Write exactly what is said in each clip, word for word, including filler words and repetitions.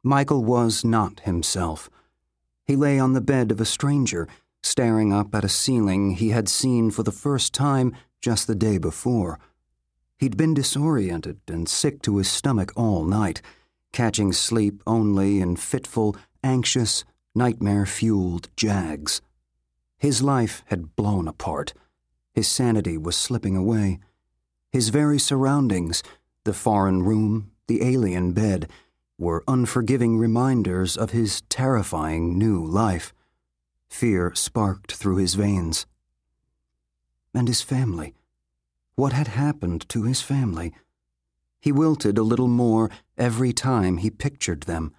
Michael was not himself. He lay on the bed of a stranger, staring up at a ceiling he had seen for the first time just the day before. He'd been disoriented and sick to his stomach all night, catching sleep only in fitful, anxious, nightmare-fueled jags. His life had blown apart. His sanity was slipping away. His very surroundings, the foreign room, the alien bed, were unforgiving reminders of his terrifying new life. Fear sparked through his veins. And his family. What had happened to his family? He wilted a little more every time he pictured them.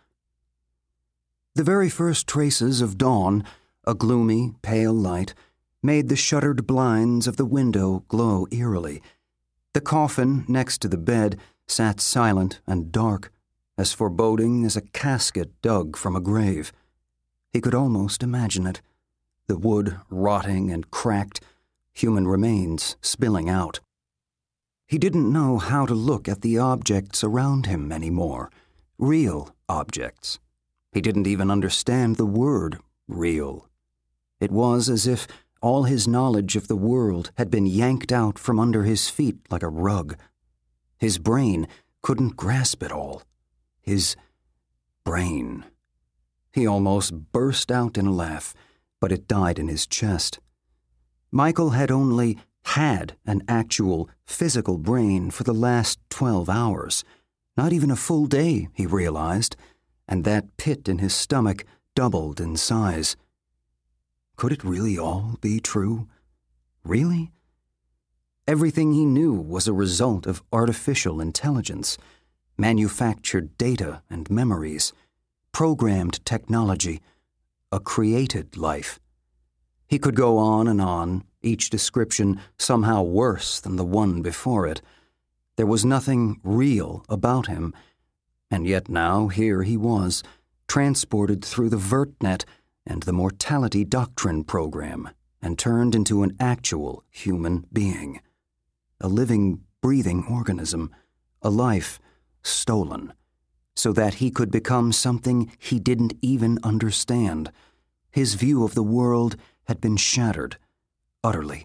The very first traces of dawn, a gloomy, pale light, made the shuttered blinds of the window glow eerily. The coffin next to the bed sat silent and dark, as foreboding as a casket dug from a grave. He could almost imagine it, the wood rotting and cracked, human remains spilling out. He didn't know how to look at the objects around him anymore, real objects. He didn't even understand the word real. It was as if all his knowledge of the world had been yanked out from under his feet like a rug. His brain couldn't grasp it all. His brain. He almost burst out in a laugh, but it died in his chest. Michael had only had an actual, physical brain for the last twelve hours. Not even a full day, he realized, and that pit in his stomach doubled in size. Could it really all be true? Really? Everything he knew was a result of artificial intelligence, manufactured data and memories, programmed technology, a created life. He could go on and on, each description somehow worse than the one before it. There was nothing real about him, and yet now here he was, transported through the VertNet and the Mortality Doctrine program, and turned into an actual human being. A living, breathing organism, a life stolen, so that he could become something he didn't even understand. His view of the world had been shattered, utterly.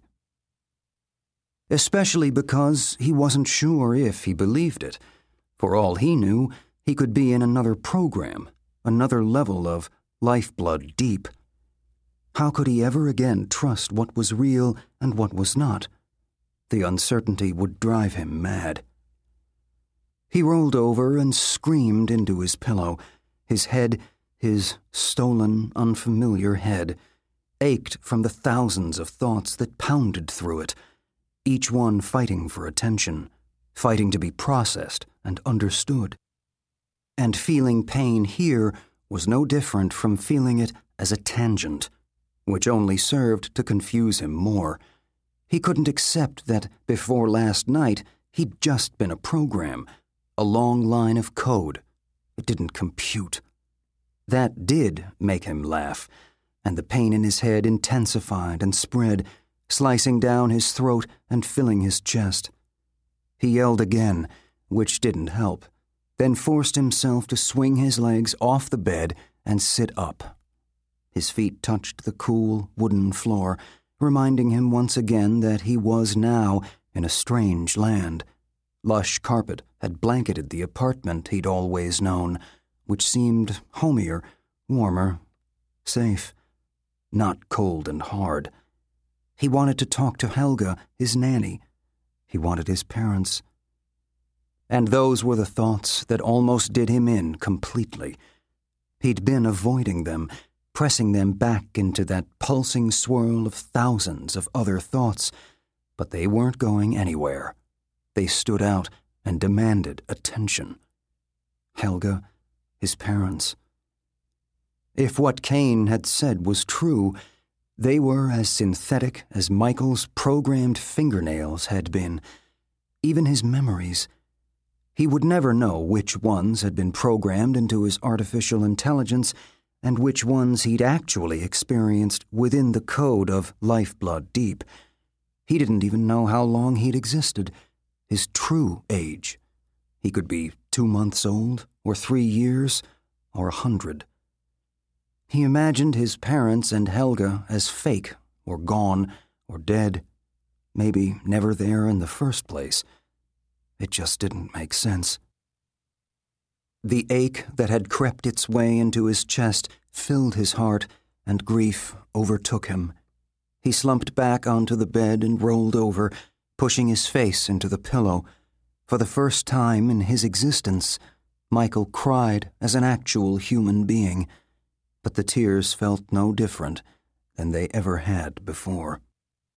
Especially because he wasn't sure if he believed it. For all he knew, he could be in another program, another level of lifeblood deep. How could he ever again trust what was real and what was not? The uncertainty would drive him mad. He rolled over and screamed into his pillow. His head, his stolen, unfamiliar head, ached from the thousands of thoughts that pounded through it, each one fighting for attention, fighting to be processed and understood. And feeling pain here was no different from feeling it as a tangent, which only served to confuse him more. He couldn't accept that before last night he'd just been a program, a long line of code. It didn't compute. That did make him laugh, and the pain in his head intensified and spread, slicing down his throat and filling his chest. He yelled again, which didn't help, then forced himself to swing his legs off the bed and sit up. His feet touched the cool, wooden floor, reminding him once again that he was now in a strange land. Lush carpet had blanketed the apartment he'd always known, which seemed homier, warmer, safe, not cold and hard. He wanted to talk to Helga, his nanny. He wanted his parents. And those were the thoughts that almost did him in completely. He'd been avoiding them, pressing them back into that pulsing swirl of thousands of other thoughts, but they weren't going anywhere. They stood out and demanded attention. Helga, his parents. If what Kane had said was true, they were as synthetic as Michael's programmed fingernails had been, even his memories. He would never know which ones had been programmed into his artificial intelligence and which ones he'd actually experienced within the code of Lifeblood Deep. He didn't even know how long he'd existed, his true age. He could be two months old, or three years, or a hundred. He imagined his parents and Helga as fake, or gone, or dead, maybe never there in the first place. It just didn't make sense. The ache that had crept its way into his chest filled his heart, and grief overtook him. He slumped back onto the bed and rolled over, pushing his face into the pillow. For the first time in his existence, Michael cried as an actual human being, but the tears felt no different than they ever had before.